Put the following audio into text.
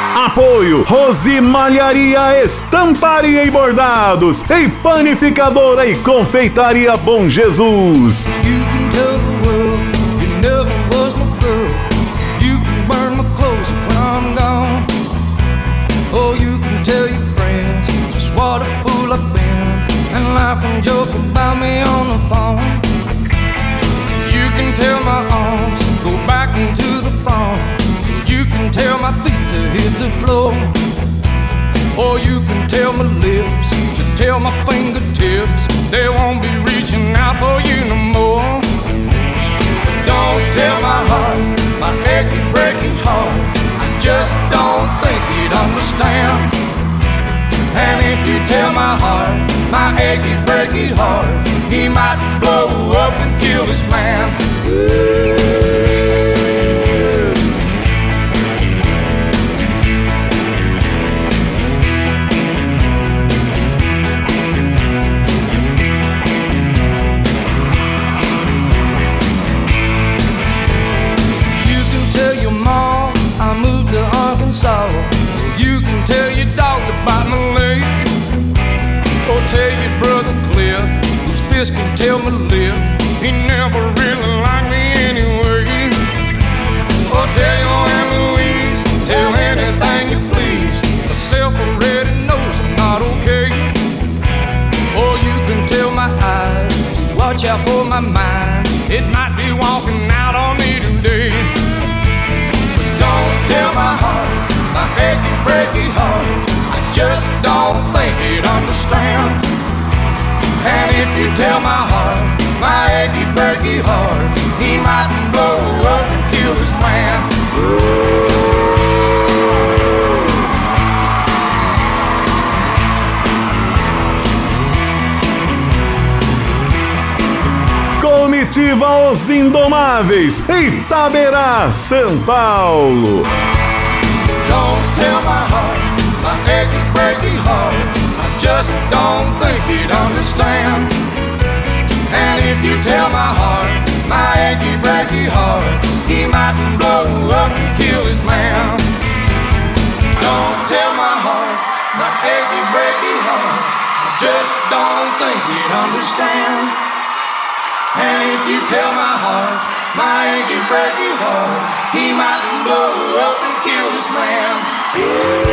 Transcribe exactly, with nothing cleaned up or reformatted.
Apoio Rose Malharia, Estamparia e Bordados e Panificadora e Confeitaria Bom Jesus. You can tell the world you never was my girl. You can burn my clothes when I'm gone. Oh, you can tell your friends just what a fool I've been and laugh and joke about me on the phone. You can tell my arms go back into the phone. You can tell my feet to hit the floor. Or you can tell my lips to tell my fingertips they won't be reaching out for you no more. Don't tell my heart, my achy, breaky heart, I just don't think he'd understand. And if you tell my heart, my achy, breaky heart, he might blow up and kill this man. I moved to Arkansas. You can tell your dog to bite my leg. Or tell your brother Cliff, whose fist can tell my lip, he never really liked me anyway. Or tell your Aunt Louise, tell anything you please, myself already knows I'm not okay. Or you can tell my eyes to watch out for my mind, it might be walking out on me today. Don't tell my heart, my achy, breaky heart, I just don't think he'd understand. And if you tell my heart, my achy, breaky heart, he might blow up and kill this man. Comitiva Os Indomáveis, Itaberá, São Paulo. Don't tell my heart, my achy, breaky heart, I just don't think he'd understand. And if you tell my heart, my achy, breaky heart, he might blow up and kill this man. Don't tell my heart, my achy, breaky heart, I just don't think he'd understand. And if you tell my heart, my achy, breaky heart, he might blow up and kill this man.